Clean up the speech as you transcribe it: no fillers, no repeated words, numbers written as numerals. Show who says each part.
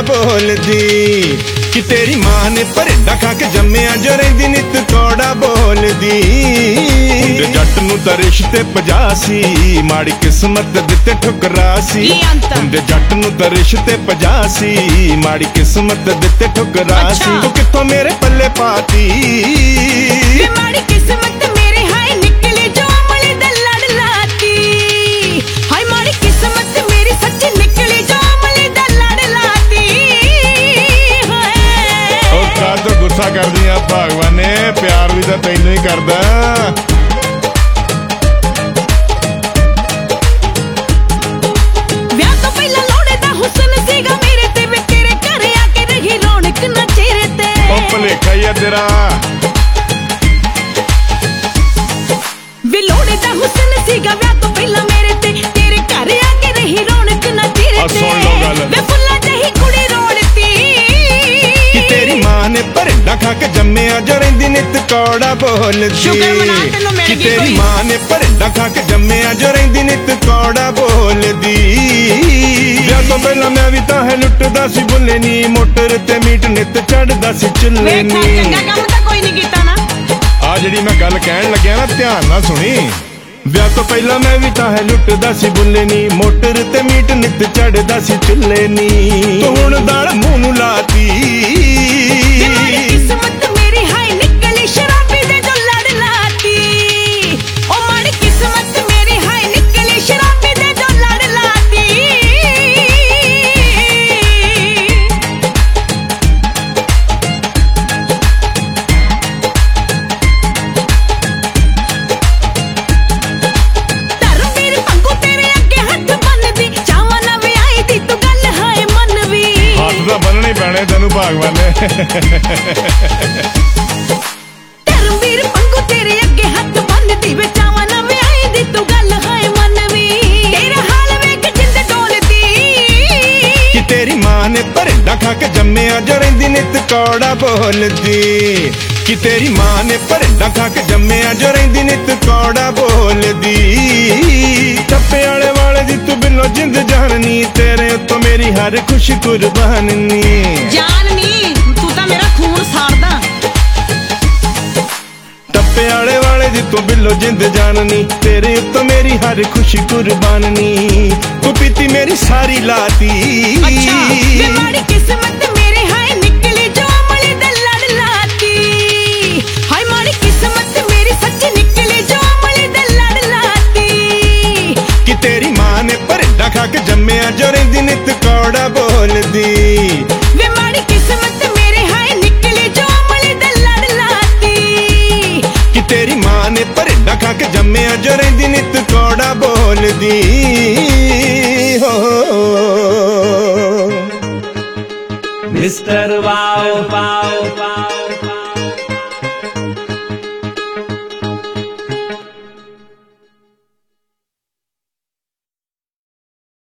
Speaker 1: बोलदी कि तेरी मां ने भरेडा खा के जम्मिया जो रहिंदी नित कौड़ा बोलदी हुंदे जट नूं तां रिश्ते 85 माड़ी किस्मत दित्ते ठुकरासी हुंदे जट नूं तां रिश्ते 85 माड़ी किस्मत दित्ते ठुकरासी तू कित्थों मेरे पल्ले पाती
Speaker 2: माड़ी किस्मत मेरे हाय निकली जो अमली दा लड़ लाती हाय माड़ी किस्मत मेरी सच्ची निकली जो अमली दा लड़ लाती
Speaker 1: ओ का तो गुस्सा कर दिया भगवान ने प्यार भी तो तैनू ही करदा
Speaker 2: ਵਿਆਹ ਤੋਂ ਪਹਿਲਾਂ ਲੋੜੇ ਦਾ ਹੁਸਨ ਸੀਗਾ ਮੇਰੇ ਤੇ ਵੇ ਤੇਰੇ ਘਰ ਆ ਕੇ ਰਹੀ ਰੌਣਕ ਨਾ ਚਿਹਰੇ ਤੇ
Speaker 1: ओ भलेखा ही है तेरा
Speaker 2: ਵੇ ਲੋੜੇ ਦਾ ਹੁਸਨ ਸੀਗਾ ਵਿਆਹ ਤੋਂ ਪਹਿਲਾਂ ਮੇਰੇ ਤੇ ਤੇਰੇ ਘਰ ਆ ਕੇ ਰਹੀ ਰੌਣਕ ਨਾ ਚਿਹਰੇ ਤੇ
Speaker 1: ਸੁਣ ਲਓ ਗੱਲ
Speaker 2: ਵੇ ਫੁੱਲਾਂ ਜਿਹੀ ਕੁੜੀ ਰੋੜਤੀ
Speaker 1: कि तेरी मां ने भरेडा खा के जम्मिया जो रहिंदी नित कौड़ा बोलदी
Speaker 2: शुक्र मना तैनूं मिल
Speaker 1: कि
Speaker 2: गई
Speaker 1: तेरी
Speaker 2: कोई।
Speaker 1: मां ने भरेडा खा के जम्मिया जो रहिंदी नित कौड़ा बोलदी विआह तो पहला मैं भी तां है लुटदा सी बुल्ले नी मोटर ते मीट नित चढ़दा सी चुल्ले
Speaker 2: ਵੇਖਾ
Speaker 1: नी
Speaker 2: ਚੰਗਾ ਕੰਮ ਤਾਂ ਕੋਈ ਨਹੀਂ ਕੀਤਾ ਨਾ
Speaker 1: आ जिहड़ी मैं गल कहण लग्या ना ध्यान नाल सुनी ਵਿਆਹ ਤੋਂ ਪਹਿਲਾਂ ਮੈਂ ਵੀ ਤਾਂ ਹੈ ਲੁੱਟਦਾ ਸੀ ਬੁੱਲੇ ਨੀ ਮੋਟਰ ਤੇ ਮੀਟ ਨਿੱਤ ਚੜਦਾ ਸੀ ਚੁੱਲੇ ਨੀ ਤੂੰ ਹੁਣ ਦਾਲ ਮੂੰਹ ਨੂੰ ਲਾਤੀ
Speaker 2: ਮਾੜੀ ਕਿਸਮਤ ਮੇਰੀ ਹਾਏ ਨਿਕਲੀ ਸ਼ਰਾਬੀ ਦੇ ਜੋ ਲੜ ਲਾਤੀ ਓ ਮਾੜੀ ਕਿਸਮਤ ਮੇਰੀ ਹਾਏ ਨਿਕਲੀ ਸ਼ਰਾਬੀ ਦੇ ਜੋ ਲੜ ਲਾਤੀ ਧਰਮਵੀਰ ਪੰਗੂ ਤੇਰੇ ਅੱਗੇ ਹੱਥ ਬੰਨਦੀ ਚਾਵਾਂ ਨਾ ਵਿਆਹੀ ਦੀ ਤੂੰ ਗੱਲ ਹਾਏ ਮਨ ਵੀ
Speaker 1: ਹੱਥ ਤਾਂ ਬੰਨਣੇ ਪੈਣੇ ਤੈਨੂੰ ਭਗਵਾਨ ਨੇ
Speaker 2: ਧਰਮਵੀਰ ਪੰਗੂ ਤੇਰੇ ਅੱਗੇ ਹੱਥ ਬੰਨਦੀ ਵੇ ਚਾਵਾਂ ਨਾ ਵਿਆਹੀ ਦੀ ਤੂੰ ਗੱਲ ਹਾਏ ਮਨ ਵੀ ਤੇਰਾ ਹਾਲ ਵੇਖ ਜਿੰਦ ਡੋਲਦੀ
Speaker 1: ਕਿ ਤੇਰੀ ਮਾਂ ਨੇ ਭਰਿੰਡਾ ਖਾ ਕੇ ਜੰਮਿਆ ਜੋ ਰਹਿੰਦੀ ਨਿੱਤ ਕੌੜਾ ਬੋਲਦੀ ਕਿ ਤੇਰੀ ਮਾਂ ਨੇ ਭਰਿੰਡਾ ਖਾ ਕੇ ਜੰਮਿਆ ਜੋ ਰਹਿੰਦੀ ਨਿੱਤ ਕੌੜਾ ਬੋਲਦੀ ਟੱਪੇ ਵਾਲੇ ਦੀ ਤੂੰ ਬਿੱਲੋ ਜਿੰਦ ਜਾਣਨੀ ਤੇਰੇ ਉੱਤੋਂ ਮੇਰੀ ਹਰ ਖੁਸ਼ੀ ਕੁਰਬਾਨ ਨੀ
Speaker 2: ਜਾਨ ਨੀ ਤੂੰ ਤਾਂ ਮੇਰਾ ਖੂਨ ਸਾੜਦਾ
Speaker 1: ਟੱਪੇ ਵਾਲੇ ਦੀ ਤੂੰ ਬਿੱਲੋ ਜਿੰਦ ਜਾਣਨੀ ਤੇਰੇ ਉੱਤੋਂ ਮੇਰੀ ਹਰ ਖੁਸ਼ੀ ਕੁਰਬਾਨ ਨੀ ਤੂੰ ਪੀਤੀ ਮੇਰੀ ਸਾਰੀ ਲਾਤੀ
Speaker 2: ਅੱਛਾ ਵੇ ਮਾੜੀ ਕਿਸਮਤ ਮੇਰੇ ਹਾਏ ਨਿਕਲੀ ਜੋ ਅਮਲੀ ਦਾ ਲੜ ਲਾਤੀ ਹਾਏ ਮਾੜੀ ਕਿਸਮਤ ਮੇਰੀ ਸੱਚੀ ਨਿਕਲੀ ਜੋ ਅਮਲੀ ਦਾ ਲੜ ਲਾਤੀ
Speaker 1: ਕਿ ਤੇਰੀ ਮਾਂ ਨੇ ਭਰਿੰਡਾ ਖਾ ਕੇ ਜੰਮਿਆ ਜੋ ਰਹਿੰਦੀ ਨਿੱਤ ਕੌੜਾ ਬੋਲਦੀ
Speaker 2: ਵੇ ਮਾੜੀ ਕਿਸਮਤ ਮੇਰੇ ਹਾਏ ਨਿਕਲੀ ਜੋ ਅਮਲੀ ਦਾ ਲੜ ਲਾਤੀ
Speaker 1: ਕਿ ਤੇਰੀ ਮਾਂ ਨੇ ਭਰਿੰਡਾ ਖਾ ਕੇ ਜੰਮਿਆ ਜੋ ਰਹਿੰਦੀ ਨਿੱਤ ਕੌੜਾ ਬੋਲਦੀ ਹੋ
Speaker 3: Mr. Wow, wow, wow.